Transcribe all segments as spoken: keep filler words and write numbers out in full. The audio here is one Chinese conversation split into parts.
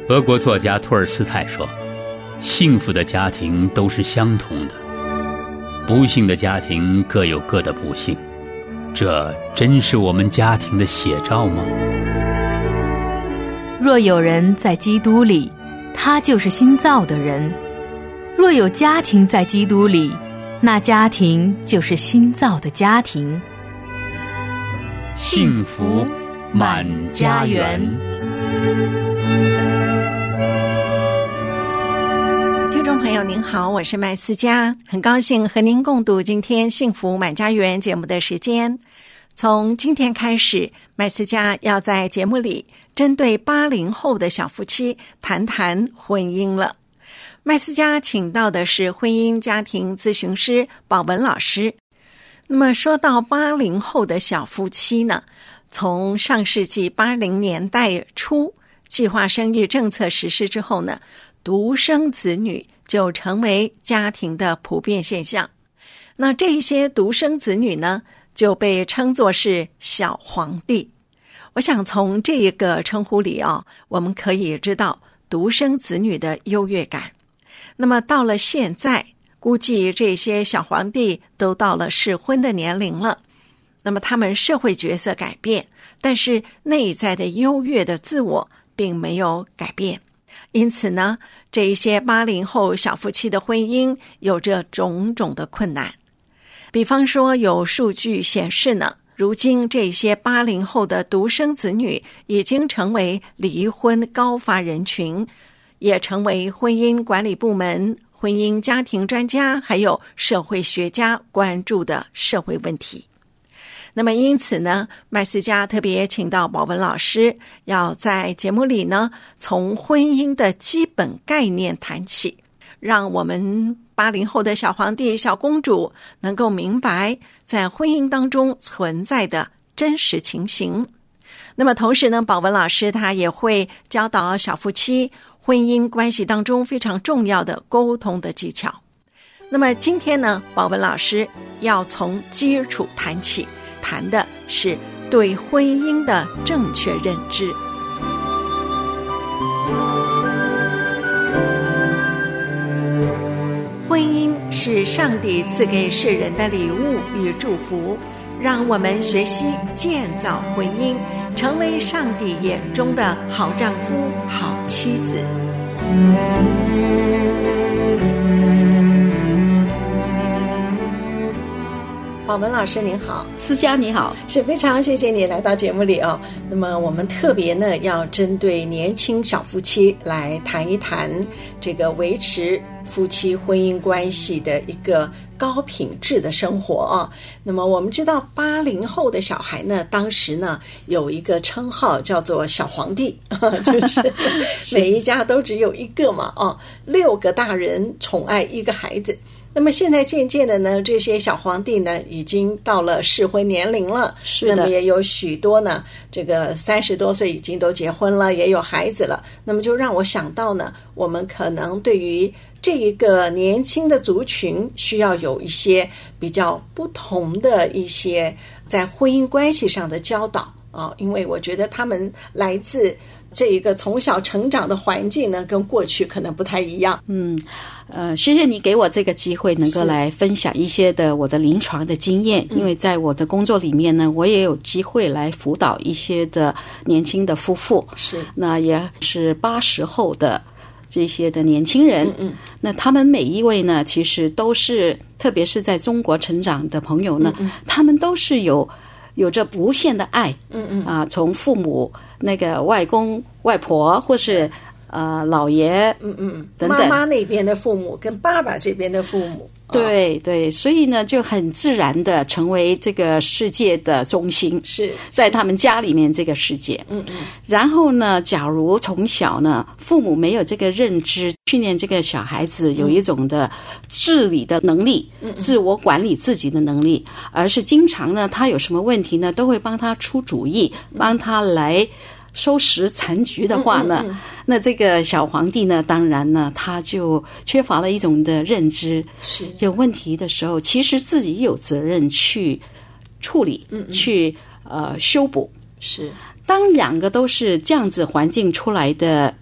俄国作家托尔斯泰说，幸福的家庭都是相同的，不幸的家庭各有各的不幸，这真是我们家庭的写照吗？ 若有人在基督里，他就是新造的人；若有家庭在基督里，那家庭就是新造的家庭。 幸福满家园。 听众朋友您好，我是麦思佳，很高兴和您共度今天幸福满家园节目的时间。从今天开始，麦思佳要在节目里针对八零后的小夫妻谈谈婚姻了。麦思佳请到的是婚姻家庭咨询师宝文老师。那么说到八零后的小夫妻呢，从上世纪八零年代初计划生育政策实施之后呢，独生子女就成为家庭的普遍现象。那这些独生子女呢，就被称作是小皇帝。我想从这一个称呼里啊，我们可以知道独生子女的优越感。那么到了现在，估计这些小皇帝都到了适婚的年龄了。那么他们社会角色改变，但是内在的优越的自我并没有改变。因此呢，这一些八零后小夫妻的婚姻有着种种的困难。比方说，有数据显示呢，如今这些八零后的独生子女已经成为离婚高发人群，也成为婚姻管理部门、婚姻家庭专家还有社会学家关注的社会问题。那么因此呢，麦思佳特别请到宝文老师，要在节目里呢，从婚姻的基本概念谈起，让我们八零后的小皇帝、小公主能够明白在婚姻当中存在的真实情形。那么同时呢，宝文老师他也会教导小夫妻婚姻关系当中非常重要的沟通的技巧。那么今天呢，宝文老师要从基础谈起，谈的是对婚姻的正确认知。婚姻是上帝赐给世人的礼物与祝福，让我们学习建造婚姻，成为上帝眼中的好丈夫、好妻子。宝文老师您好。 思佳你好。 是非常谢谢你来到节目里哦。那么我们特别呢要针对年轻小夫妻来谈一谈这个维持夫妻婚姻关系的一个高品质的生活啊。那么我们知道八零后的小孩呢，当时呢有一个称号叫做小皇帝，就是每一家都只有一个嘛，哦，六个大人宠爱一个孩子。那么现在渐渐的呢，这些小皇帝呢已经到了适婚年龄了， 是的。 那么也有许多呢，这个三十多岁已经都结婚了，也有孩子了。那么就让我想到呢，我们可能对于这一个年轻的族群需要有一些比较不同的一些在婚姻关系上的教导啊，因为我觉得他们来自这一个从小成长的环境呢，跟过去可能不太一样。 嗯，呃，谢谢你给我这个机会，能够来分享一些的我的临床的经验。因为在我的工作里面呢，我也有机会来辅导一些的年轻的夫妇， 是， 那也是八十后的这些的年轻人。 嗯嗯， 那他们每一位呢，其实都是，特别是在中国成长的朋友呢， 嗯嗯他们都是有有着无限的爱。 嗯嗯啊，从父母、那个外公、外婆，或是呃姥爷， 嗯嗯， 等等， 妈妈那边的父母跟爸爸这边的父母， 对对，所以呢，就很自然的成为这个世界的中心， 是在他们家里面这个世界。 嗯嗯。 然后呢，假如从小呢，父母没有这个认知，训练这个小孩子有一种的自理的能力， 嗯嗯自我管理自己的能力，而是经常呢，他有什么问题呢，都会帮他出主意，帮他来收拾残局的话呢，嗯嗯嗯那这个小皇帝呢，当然呢，他就缺乏了一种的认知， 是有问题的时候，其实自己有责任去处理， 嗯嗯去呃修补。 是， 当两个都是这样子环境出来的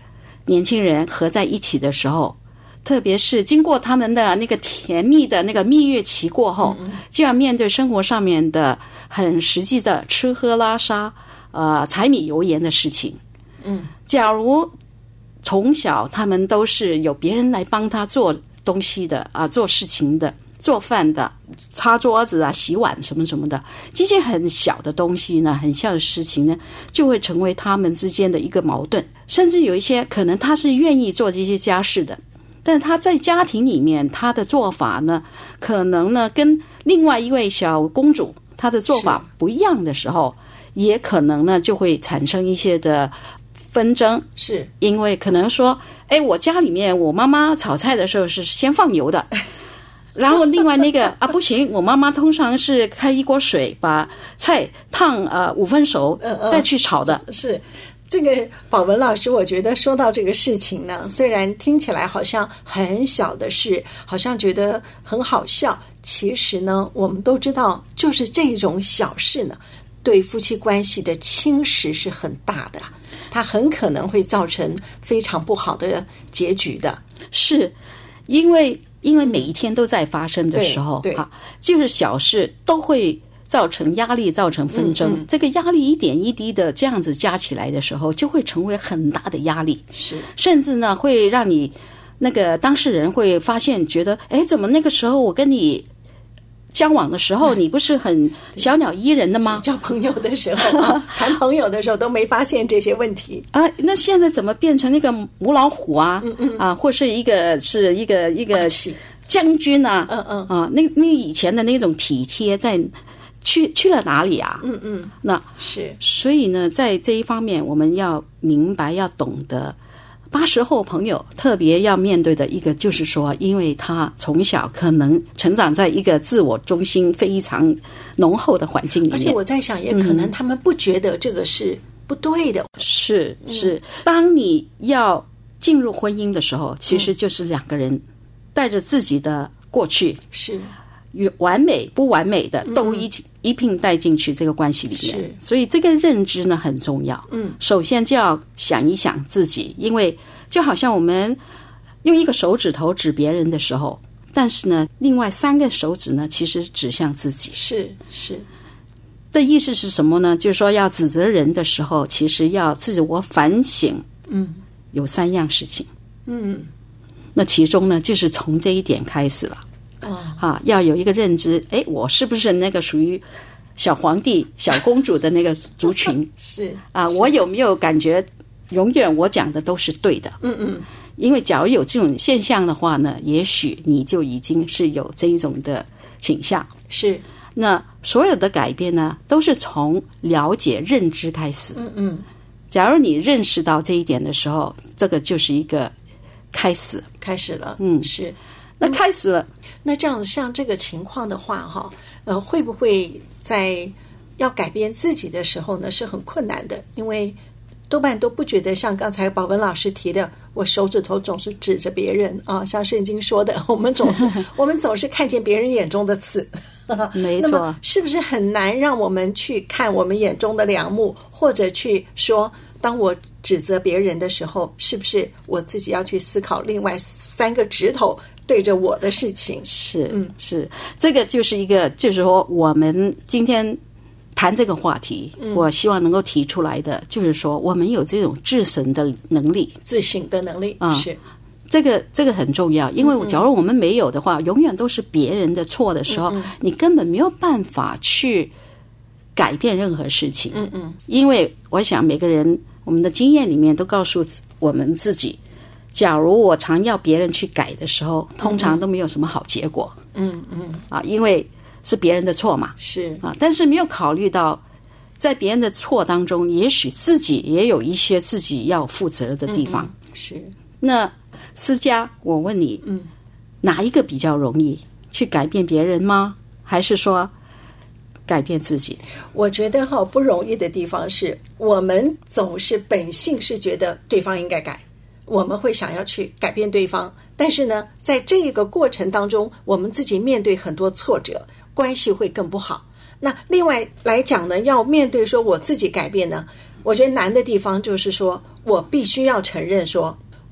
年轻人合在一起的时候，特别是经过他们的那个甜蜜的那个蜜月期过后，嗯嗯就要面对生活上面的很实际的吃喝拉撒呃柴米油盐的事情。 嗯， 假如从小他们都是有别人来帮他做东西的啊，做事情的，做饭的，擦桌子啊，洗碗什么什么的，这些很小的东西呢，很小的事情呢，就会成为他们之间的一个矛盾。甚至有一些可能他是愿意做这些家事的，但他在家庭里面他的做法呢，可能呢跟另外一位小公主她的做法不一样的时候，也可能呢就会产生一些的纷争。 是因为可能说，哎，我家里面我妈妈炒菜的时候是先放油的，然后另外那个啊不行，我妈妈通常是开一锅水把菜烫呃五分熟再去炒的。 嗯嗯、是这个宝文老师，我觉得说到这个事情呢，虽然听起来好像很小的事，好像觉得很好笑，其实呢，我们都知道，就是这种小事呢，对夫妻关系的侵蚀是很大的，它很可能会造成非常不好的结局的。 是因为因为每一天都在发生的时候， 对对啊，就是小事都会造成压力，造成纷争。嗯嗯这个压力一点一滴的这样子加起来的时候，就会成为很大的压力。 是， 甚至呢，会让你那个当事人会发现，觉得，哎，怎么那个时候我跟你交往的时候，你不是很小鸟依人的吗？ 交朋友的时候、啊，谈朋友的时候都没发现这些问题啊。那现在怎么变成那个母老虎啊？嗯嗯啊，或是一个是一个一个将军啊？ 嗯嗯啊，那那以前的那种体贴在去去了哪里啊？ 嗯嗯， 那是。 所以呢，在这一方面，我们要明白，要懂得。八十后朋友特别要面对的一个就是说，因为他从小可能成长在一个自我中心非常浓厚的环境里面， 而且我在想，也可能他们不觉得这个是不对的。 嗯、是是，当你要进入婚姻的时候，其实就是两个人带着自己的过去， 是完美不完美的都一起、嗯、一并带进去这个关系里面，所以这个认知呢很重要。 嗯， 首先就要想一想自己，因为就好像我们用一个手指头指别人的时候，但是呢，另外三个手指呢其实指向自己。 是是的意思是什么呢？就是说要指责人的时候，其实要自我反省。 嗯， 有三样事情。 嗯， 那其中呢，就是从这一点开始了。 哦， 啊，要有一个认知，哎，我是不是那个属于小皇帝、小公主的那个族群？ 是啊，我有没有感觉永远我讲的都是对的？ 嗯嗯， 因为假如有这种现象的话呢，也许你就已经是有这一种的倾向。 是， 那所有的改变呢，都是从了解、认知开始。 嗯嗯， 假如你认识到这一点的时候，这个就是一个开始， 开始了。 嗯， 是。 那开始了， 那这样子像这个情况的话，哈，呃，会不会在要改变自己的时候呢，是很困难的？因为多半都不觉得像刚才宝文老师提的，我手指头总是指着别人啊，像圣经说的，我们总是我们总是看见别人眼中的刺， 没错。 那么是不是很难让我们去看我们眼中的梁木，或者去说，当我指责别人的时候，是不是我自己要去思考另外三个指头对着我的事情？ 是，嗯，是，这个就是一个，就是说我们今天谈这个话题，嗯、我希望能够提出来的，就是说我们有这种自省的能力， 自省的能力啊、嗯，是这个这个很重要。因为假如我们没有的话，嗯、永远都是别人的错的时候，嗯嗯你根本没有办法去改变任何事情。 嗯嗯， 因为我想每个人我们的经验里面都告诉我们自己。假如我常要别人去改的时候，通常都没有什么好结果。 嗯嗯啊，因为是别人的错嘛。 是啊，但是没有考虑到，在别人的错当中，也许自己也有一些自己要负责的地方。 嗯嗯是。 那思佳，我问你， 嗯， 哪一个比较容易？去改变别人吗？还是说改变自己？ 我觉得哈，不容易的地方是我们总是本性是觉得对方应该改。我们会想要去改变对方，但是呢，在这个过程当中，我们自己面对很多挫折，关系会更不好。那另外来讲呢，要面对说我自己改变呢，我觉得难的地方就是说我必须要承认说，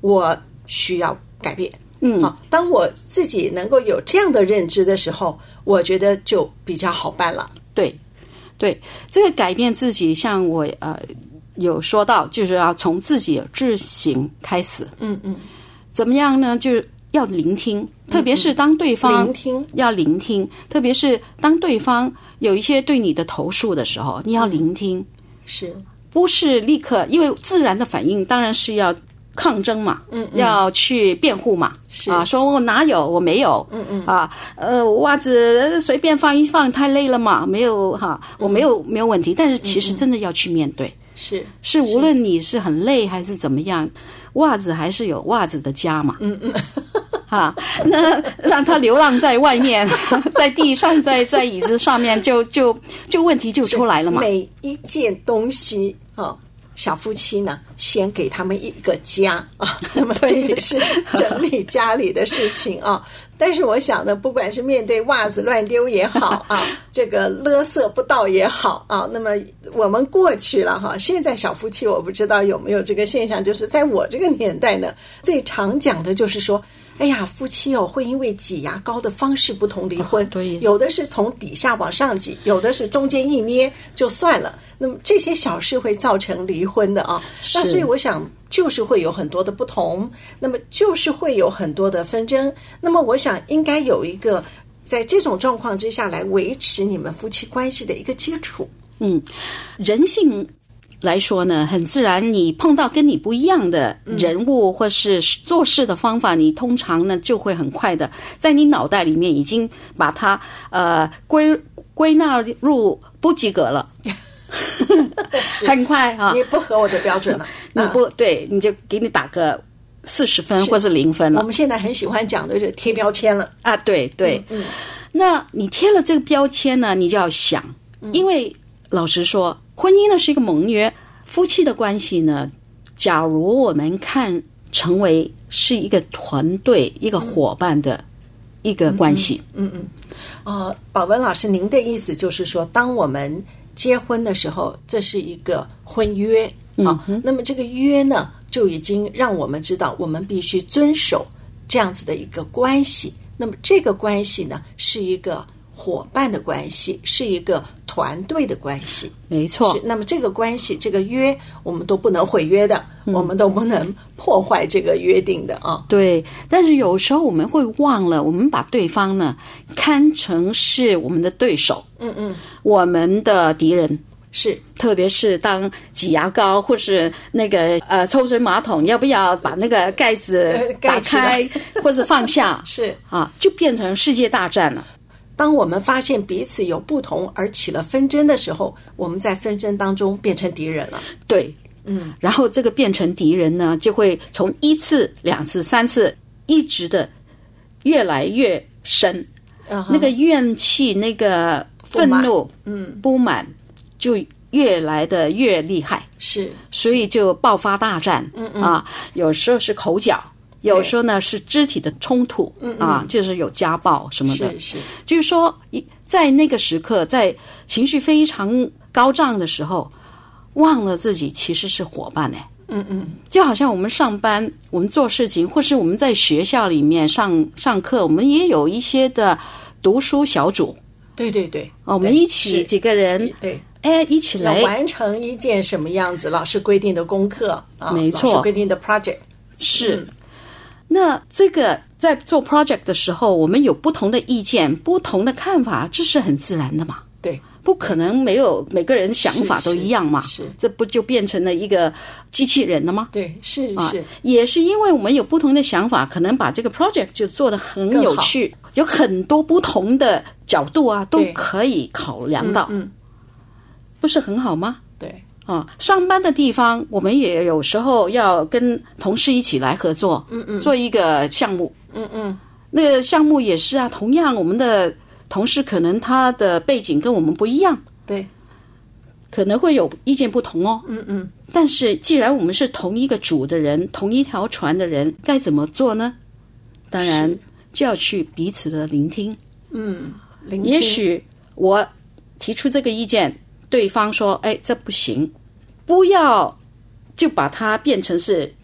我需要改变。 嗯， 好，当我自己能够有这样的认知的时候，我觉得就比较好办了。 对，对，这个改变自己，像我呃有说到，就是要从自己自省开始。 嗯嗯， 怎么样呢？就是要聆听，特别是当对方聆听要聆听，特别是当对方有一些对你的投诉的时候，你要聆听， 是不是立刻？因为自然的反应当然是要抗争嘛， 嗯嗯要去辩护嘛， 是啊，说我哪有，我没有， 嗯嗯啊，呃，袜子随便放一放，太累了嘛，没有哈，我没有、没有问题，但是其实真的要去面对， 是是无论你是很累还是怎么样，袜子还是有袜子的家嘛， 嗯嗯。 啊，那让他流浪在外面，在地上，在在椅子上面，就就就问题就出来了嘛。 每一件东西啊，小夫妻呢，先给他们一个家啊，那么这个是整理家里的事情啊。但是我想呢，不管是面对袜子乱丢也好啊，这个垃圾不倒也好啊，那么我们过去了哈，现在小夫妻我不知道有没有这个现象，就是在我这个年代呢，最常讲的就是说，哎呀，夫妻哦会因为挤牙膏的方式不同离婚， 哦对， 有的是从底下往上挤，有的是中间一捏就算了。那么这些小事会造成离婚的啊。那所以我想，就是会有很多的不同，那么就是会有很多的纷争。那么我想应该有一个在这种状况之下来维持你们夫妻关系的一个基础。 嗯，人性来说呢，很自然，你碰到跟你不一样的人物或是做事的方法，你通常呢就会很快的在你脑袋里面已经把它呃归归纳入不及格了。很快啊！ 你不合我的标准了， 你不、嗯、对，你就给你打个四十分或是零分了。 我们现在很喜欢讲的就是贴标签了啊，对对。 嗯，嗯那你贴了这个标签呢，你就要想，因为老实说，婚姻呢是一个盟约，夫妻的关系呢，假如我们看成为是一个团队、一个伙伴的一个关系， 嗯嗯，嗯呃，宝文老师，您的意思就是说，当我们结婚的时候，这是一个婚约啊、嗯，那么这个约呢，就已经让我们知道，我们必须遵守这样子的一个关系。那么这个关系呢，是一个伙伴的关系，是一个团队的关系。 没错。 那么这个关系，这个约，我们都不能毁约的、嗯，我们都不能破坏这个约定的啊。 对，但是有时候我们会忘了，我们把对方呢看成是我们的对手， 嗯嗯， 我们的敌人。 是， 特别是当挤牙膏或是那个呃抽水马桶，要不要把那个盖子打开或者放下？ 是啊，就变成世界大战了。 当我们发现彼此有不同而起了纷争的时候，我们在纷争当中变成敌人了。 对，嗯，然后这个变成敌人呢，就会从一次、两次、三次，一直的越来越深，uh-huh. 那个怨气、那个愤怒、嗯，不满。就越来的越厉害， 是， 所以就爆发大战，嗯嗯啊，有时候是口角，有时候呢是肢体的冲突，嗯嗯啊，就是有家暴什么的， 是是， 就是说在那个时刻，在情绪非常高涨的时候，忘了自己其实是伙伴哎， 嗯嗯， 就好像我们上班，我们做事情，或是我们在学校里面上上课，我们也有一些的读书小组， 对对对， 我们一起几个人， 对。 哎，一起来完成一件什么样子老师规定的功课啊？ 没错， 老师规定的 project 是。嗯、那这个在做 project 的时候，我们有不同的意见、不同的看法，这是很自然的嘛？ 对， 不可能没有每个人想法都一样嘛？ 是，是这不就变成了一个机器人了吗？ 对，是是、啊， 也是因为我们有不同的想法，可能把这个 project 就做得很有趣，有很多不同的角度啊，都可以考量到。 嗯。嗯不是很好吗？ 对啊，上班的地方我们也有时候要跟同事一起来合作， 嗯嗯， 做一个项目， 嗯嗯， 那个项目也是啊，同样我们的同事可能他的背景跟我们不一样， 对， 可能会有意见不同哦， 嗯嗯， 但是既然我们是同一个组的人，同一条船的人，该怎么做呢？当然就要去彼此的聆听， 嗯，聆听， 也许我提出这个意见。对方说：“哎，这不行，不要就把它变成是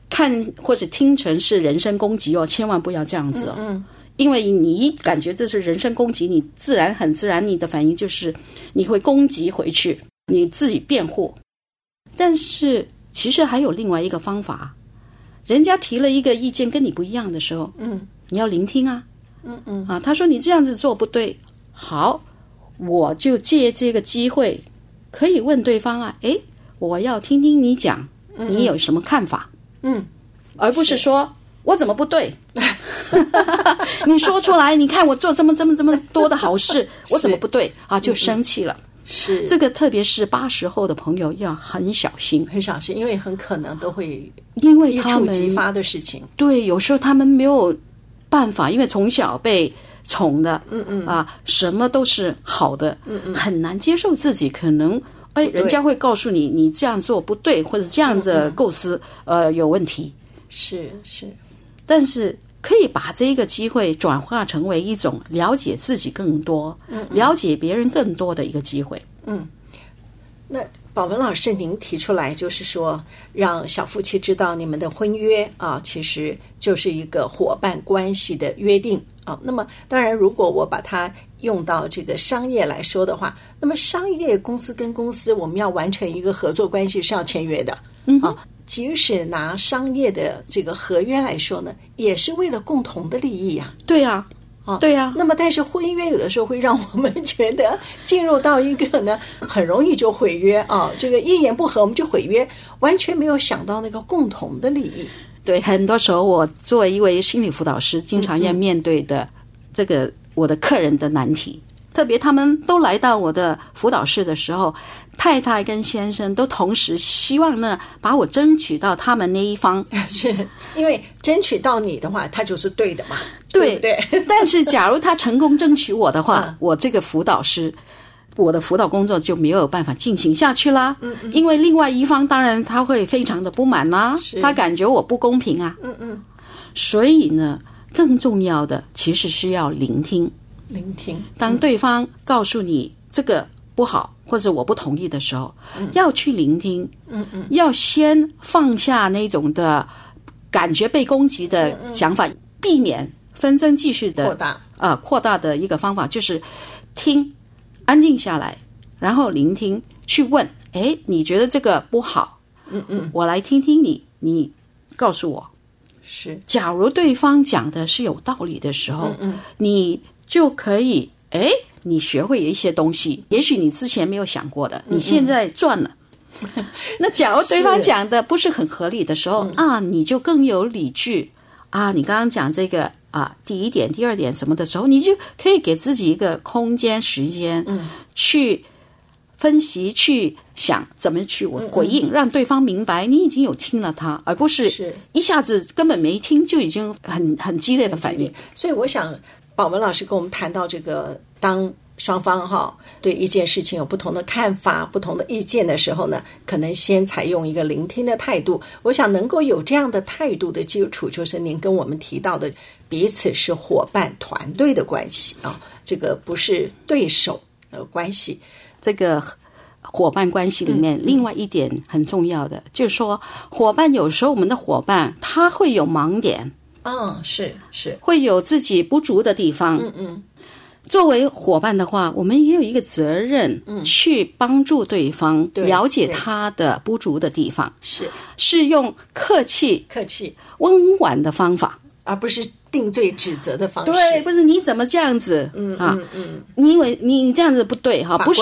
看或者听成是人身攻击哦，千万不要这样子哦。 嗯， 因为你一感觉这是人身攻击，你自然很自然，你的反应就是你会攻击回去，你自己辩护。但是其实还有另外一个方法，人家提了一个意见跟你不一样的时候， 嗯， 你要聆听啊。 嗯嗯啊，他说你这样子做不对，好，我就借这个机会可以问对方啊，诶，我要听听你讲，你有什么看法？ 嗯， 而不是说我怎么不对？你说出来，你看我做这么这么这么多的好事，我怎么不对啊？就生气了。 是这个，特别是八十后的朋友要很小心， 很小心，因为很可能都会因为一他们触即发的事情。 对，有时候他们没有办法，因为从小被宠的， 嗯嗯啊，什么都是好的，嗯嗯，很难接受自己可能，哎，人家会告诉你，你这样做不对，或者这样的构思，嗯嗯呃，有问题。 是是， 但是可以把这个机会转化成为一种了解自己更多、嗯嗯了解别人更多的一个机会。 嗯，那宝文老师，您提出来就是说，让小夫妻知道你们的婚约啊，其实就是一个伙伴关系的约定啊。那么，当然，如果我把它用到这个商业来说的话，那么商业公司跟公司，我们要完成一个合作关系是要签约的，嗯啊。即使拿商业的这个合约来说呢，也是为了共同的利益呀、 啊。对呀、啊，啊，对呀、啊。 那么，但是婚约有的时候会让我们觉得进入到一个呢，很容易就毁约啊。这个一言不合我们就毁约，完全没有想到那个共同的利益。 对，很多时候我作为一位心理辅导师，经常要面对的这个我的客人的难题。特别他们都来到我的辅导室的时候，太太跟先生都同时希望呢把我争取到他们那一方， 是因为争取到你的话，他就是对的嘛， 对不对？ 但是假如他成功争取我的话， 嗯、 我这个辅导师，我的辅导工作就没有办法进行下去啦。嗯嗯，因为另外一方当然他会非常的不满啦，他感觉我不公平啊。 嗯嗯， 所以呢，更重要的其实是要聆听。 聆听， 当对方告诉你这个不好或者我不同意的时候，嗯、要去聆听，嗯嗯，要先放下那种的感觉被攻击的想法，嗯嗯避免纷争继续的扩大啊、 呃、扩大的一个方法就是听，安静下来，然后聆听，去问，哎，你觉得这个不好？ 嗯嗯， 我来听听你，你告诉我。 是， 假如对方讲的是有道理的时候， 嗯嗯， 你就可以，哎，你学会一些东西，也许你之前没有想过的，你现在赚了。嗯嗯那假如对方讲的不是很合理的时候啊，你就更有理据啊。你刚刚讲这个啊，第一点、第二点什么的时候，你就可以给自己一个空间、时间，嗯，去分析、去想怎么去回应，嗯嗯让对方明白你已经有听了他，而不是一下子根本没听就已经很很激烈的反应。 所以我想。宝文老师跟我们谈到这个，当双方哈对一件事情有不同的看法、不同的意见的时候呢，可能先采用一个聆听的态度。我想能够有这样的态度的基础，就是您跟我们提到的彼此是伙伴、团队的关系啊，这个不是对手的关系。 这个伙伴关系里面，嗯、另外一点很重要的就是说，伙伴有时候我们的伙伴他会有盲点。 嗯，是是， 会有自己不足的地方。 嗯嗯， 作为伙伴的话，我们也有一个责任，嗯，去帮助对方了解他的不足的地方。 是是用客气、 客气、 温婉的方法， 而不是定罪指责的方式。 对，不是你怎么这样子？ 嗯啊， 嗯嗯， 你以为你你这样子不对哈？不是。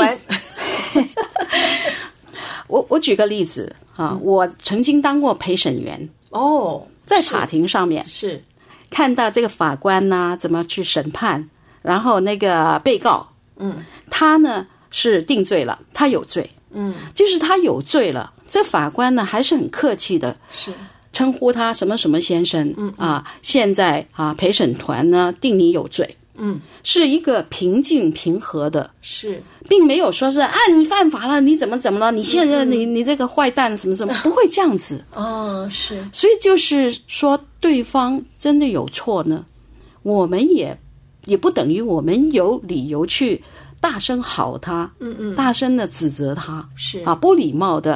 我我举个例子哈、嗯，我曾经当过陪审员哦。 在法庭上面是看到这个法官呢、啊、怎么去审判，然后那个被告， 嗯，他呢是定罪了，他有罪， 嗯， 就是他有罪了，这法官呢还是很客气的， 是称呼他什么什么先生， 嗯啊，现在啊陪审团呢定你有罪， 嗯， 是一个平静平和的， 是， 并没有说是啊你犯法了，你怎么怎么了，你现在、嗯、你你这个坏蛋什么什么，不会这样子。 哦，是， 所以就是说对方真的有错呢，我们也也不等于我们有理由去大声吼他， 嗯嗯， 大声的指责他， 是啊，不礼貌的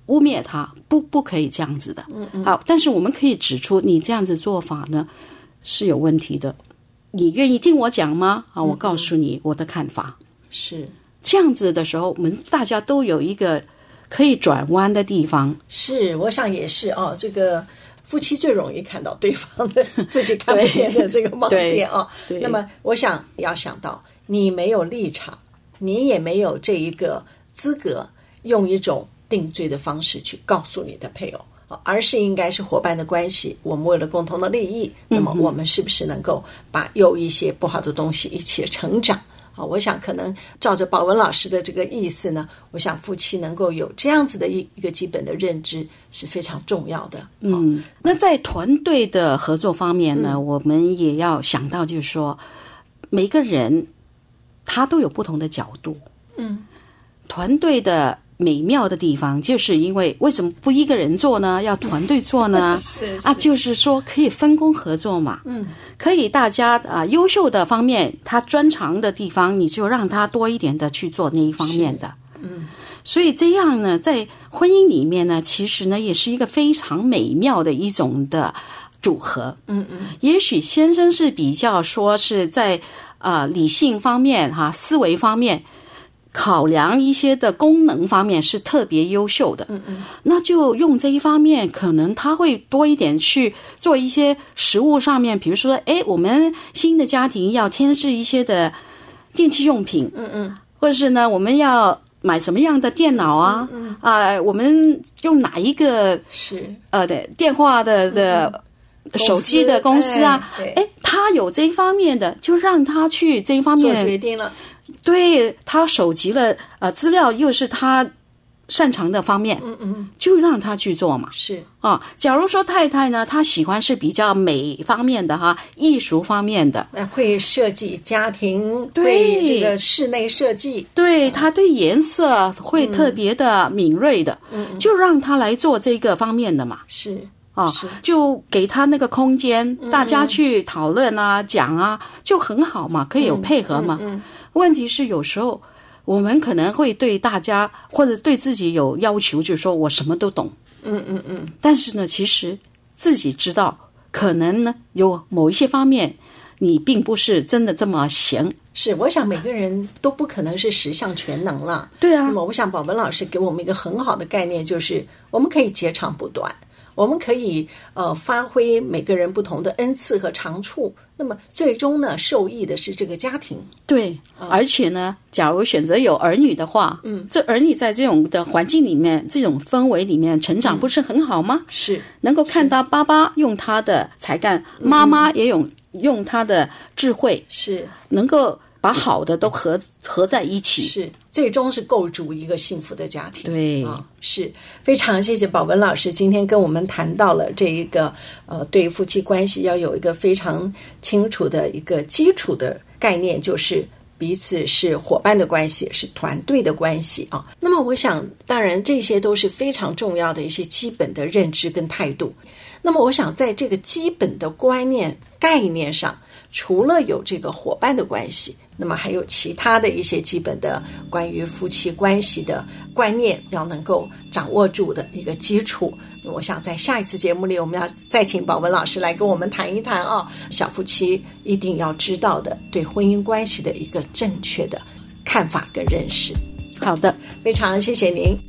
污蔑他，不不可以这样子的。嗯嗯。好，但是我们可以指出，你这样子做法呢是有问题的。你愿意听我讲吗？啊，我告诉你我的看法。 嗯、是这样子的时候，我们大家都有一个可以转弯的地方。 是，我想也是哦。这个夫妻最容易看到对方的自己看不见的这个盲点哦。那么，我想要想到，你没有立场，你也没有这一个资格，用一种定罪的方式去告诉你的配偶。而是应该是伙伴的关系，我们为了共同的利益，那么我们是不是能够把有一些不好的东西一起成长啊？我想可能照着宝文老师的这个意思呢，我想夫妻能够有这样子的一一个基本的认知是非常重要的。 嗯，那在团队的合作方面呢，嗯、我们也要想到就是说，每个人他都有不同的角度。嗯，团队的美妙的地方就是因为为什么不一个人做呢？要团队做呢？ 是, 是啊，就是说可以分工合作嘛。嗯，可以大家啊、呃、优秀的方面，他专长的地方，你就让他多一点的去做那一方面的。嗯，所以这样呢，在婚姻里面呢，其实呢也是一个非常美妙的一种的组合。嗯嗯，也许先生是比较说是在啊、呃、理性方面哈、啊、思维方面。考量一些的功能方面是特别优秀的，嗯嗯，那就用这一方面，可能他会多一点去做一些实务上面，比如说，哎，我们新的家庭要添置一些的电器用品，嗯嗯，或者是呢，我们要买什么样的电脑啊，嗯啊、呃，我们用哪一个是呃的电话的的。手机的公司啊，哎，他有这一方面的，就让他去这一方面做决定了。 对，他手集了呃资料，又是他擅长的方面，嗯嗯，就让他去做嘛。 是啊，假如说太太呢，她喜欢是比较美方面的哈，艺术方面的， 会设计家庭，对这个室内设计， 对，她对颜色会特别的敏锐的，嗯，就让她来做这个方面的嘛。 是。 啊，就给他那个空间，嗯、大家去讨论啊、讲啊，就很好嘛，可以有配合嘛。嗯嗯嗯、问题是有时候我们可能会对大家或者对自己有要求，就是说我什么都懂。嗯嗯嗯。但是呢，其实自己知道，可能呢有某一些方面，你并不是真的这么行。 是，我想每个人都不可能是十项全能了。 对啊。 那么，我想宝文老师给我们一个很好的概念，就是我们可以截长补短。我们可以呃发挥每个人不同的恩赐和长处，那么最终呢，受益的是这个家庭。 对，嗯、而且呢，假如选择有儿女的话，嗯，这儿女在这种的环境里面、这种氛围里面成长，不是很好吗？ 嗯、是， 能够看到爸爸用他的才干，妈妈也有用他的智慧， 是能够把好的都合合在一起， 是最终是构筑一个幸福的家庭。 对， 啊、哦，是非常谢谢宝文老师今天跟我们谈到了这一个呃，对于夫妻关系要有一个非常清楚的一个基础的概念，就是彼此是伙伴的关系，是团队的关系啊。那么我想，当然这些都是非常重要的一些基本的认知跟态度。那么我想在这个基本的观念概念上，除了有这个伙伴的关系，那么还有其他的一些基本的关于夫妻关系的观念要能够掌握住的一个基础。我想在下一次节目里，我们要再请宝文老师来跟我们谈一谈啊，小夫妻一定要知道的对婚姻关系的一个正确的看法跟认识。 好的， 非常谢谢您。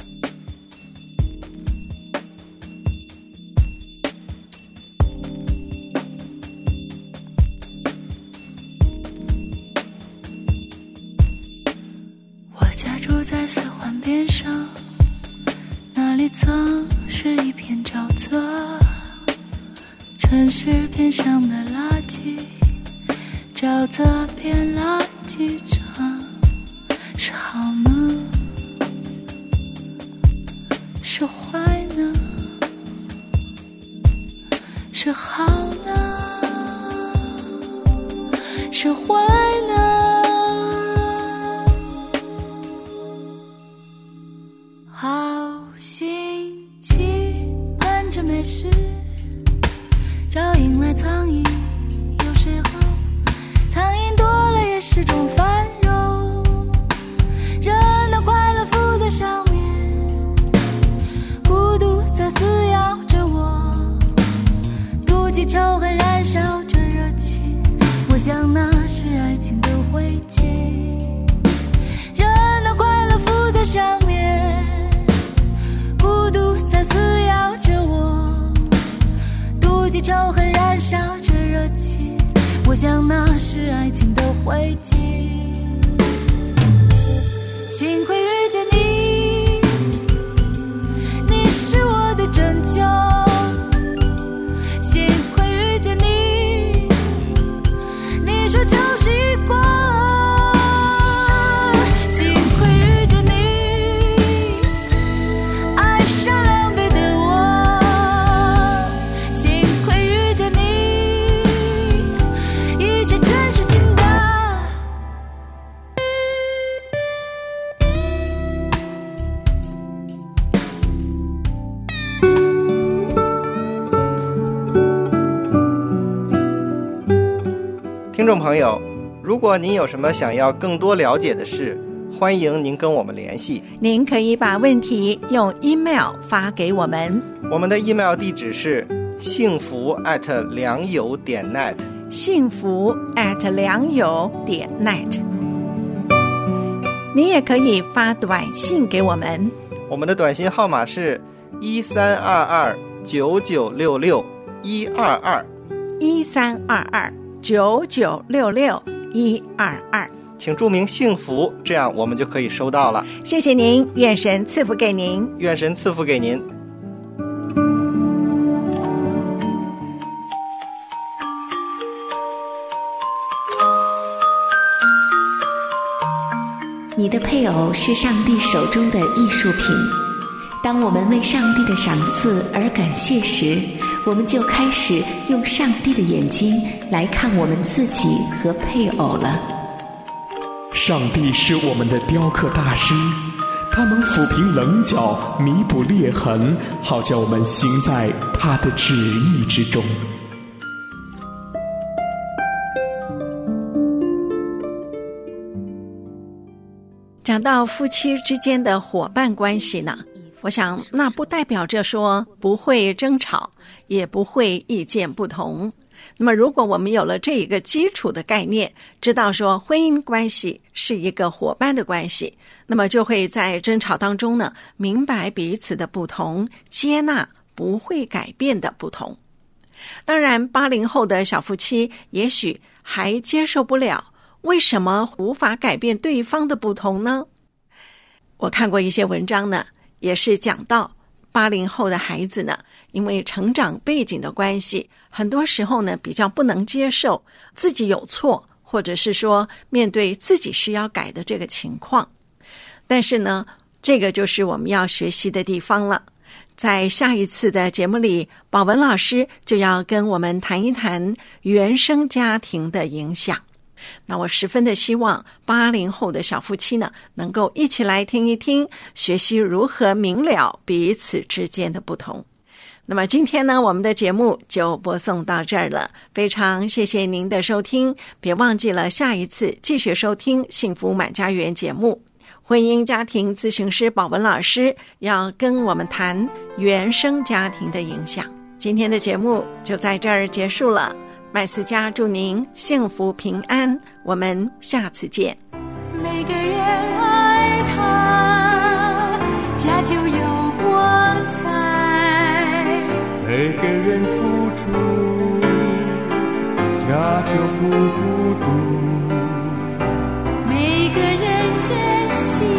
在四环边上，那里曾是一片沼泽，城市偏向的垃圾，沼泽变垃圾场，是好呢，是坏呢？是好呢，是坏呢？好心情盼着美食，找引来苍蝇，有时候苍蝇多了也是种繁荣，人的快乐浮在上面，不起仇恨燃烧着热情，我想那是爱情的灰烬。幸亏遇见你，你是我的拯救。幸亏遇见你，你说就是一过。幸亏遇见你，爱上两倍的我。幸亏遇见你，一切全是新的。 听众朋友，如果您有什么想要更多了解的事，欢迎您跟我们联系。 您可以把问题用 email 发给我们， 我们的 email 地址是幸福 at 良友点 net， 幸福 at 良友点 net。 您也可以发短信给我们， 我们的短信号码是一三二二九九六六一二二一三二二九九六六一二二， 请注明幸福，这样我们就可以收到了。 谢谢您，愿神赐福给您。 愿神赐福给您。 你的配偶是上帝手中的艺术品。当我们为上帝的赏赐而感谢时，我们就开始用上帝的眼睛来看我们自己和配偶了。 上帝是我们的雕刻大师，他能抚平棱角，弥补裂痕，好叫我们行在他的旨意之中。 讲到夫妻之间的伙伴关系呢，我想那不代表着说不会争吵，也不会意见不同。那么如果我们有了这一个基础的概念，知道说婚姻关系是一个伙伴的关系，那么就会在争吵当中呢，明白彼此的不同，接纳不会改变的不同。当然八零后的小夫妻也许还接受不了，为什么无法改变对方的不同呢？我看过一些文章呢，也是讲到八零后的孩子呢，因为成长背景的关系，很多时候呢比较不能接受自己有错，或者是说面对自己需要改的这个情况。但是呢，这个就是我们要学习的地方了。在下一次的节目里，宝文老师就要跟我们谈一谈原生家庭的影响。那我十分的希望八零后的小夫妻呢，能够一起来听一听，学习如何明了彼此之间的不同。那么今天呢，我们的节目就播送到这儿了，非常谢谢您的收听，别忘记了下一次继续收听幸福满家园节目。婚姻家庭咨询师宝文老师要跟我们谈原生家庭的影响。今天的节目就在这儿结束了，麦斯家祝您幸福平安，我们下次见。 每个人爱他，家就有光彩； 每个人付出，家就不孤独； 每个人珍惜，